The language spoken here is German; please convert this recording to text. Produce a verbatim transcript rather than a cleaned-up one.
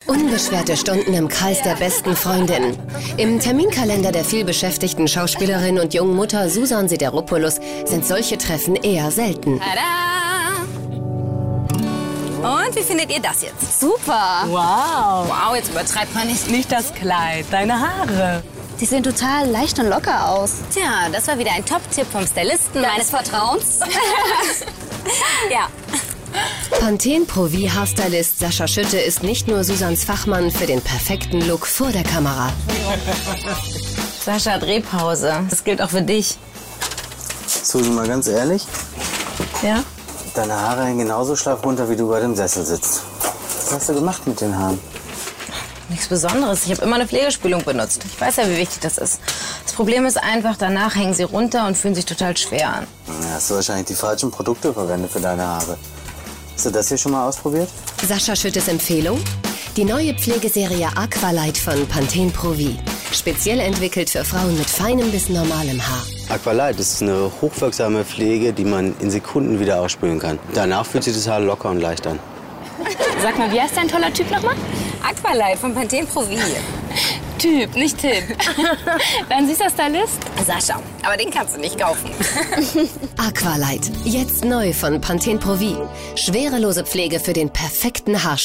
Unbeschwerte Stunden im Kreis der besten Freundinnen. Im Terminkalender der vielbeschäftigten Schauspielerin und jungen Mutter Susan Sideropoulos sind solche Treffen eher selten. Tada! Und wie findet ihr das jetzt? Super. Wow. Wow, jetzt übertreibt man nicht. Nicht das Kleid, deine Haare. Die sehen total leicht und locker aus. Tja, das war wieder ein Top-Tipp vom Stylisten meines Vertrauens. Ja. Pantene Pro V Haarstylist Sascha Schütte ist nicht nur Susans Fachmann für den perfekten Look vor der Kamera. Sascha, Drehpause. Das gilt auch für dich. Susan, mal ganz ehrlich, Ja? deine Haare hängen genauso schlaff runter, wie du bei dem Sessel sitzt. Was hast du gemacht mit den Haaren? Nichts Besonderes. Ich habe immer eine Pflegespülung benutzt. Ich weiß ja, wie wichtig das ist. Das Problem ist einfach, danach hängen sie runter und fühlen sich total schwer an. Ja, hast du wahrscheinlich die falschen Produkte verwendet für deine Haare. Hast du das hier schon mal ausprobiert? Sascha Schüttes Empfehlung? Die neue Pflegeserie Aqualight von Pantene Pro V. Speziell entwickelt für Frauen mit feinem bis normalem Haar. Aqualight ist eine hochwirksame Pflege, die man in Sekunden wieder ausspülen kann. Danach fühlt sich das Haar locker und leicht an. Sag mal, wie heißt dein toller Typ nochmal? Aqualight von Pantene Pro V. Typ, nicht Tipp. Dein süßer Stylist? Sascha, aber den kannst du nicht kaufen. Aqualight, jetzt neu von Pantene Pro V. Schwerelose Pflege für den perfekten Haarschmuck.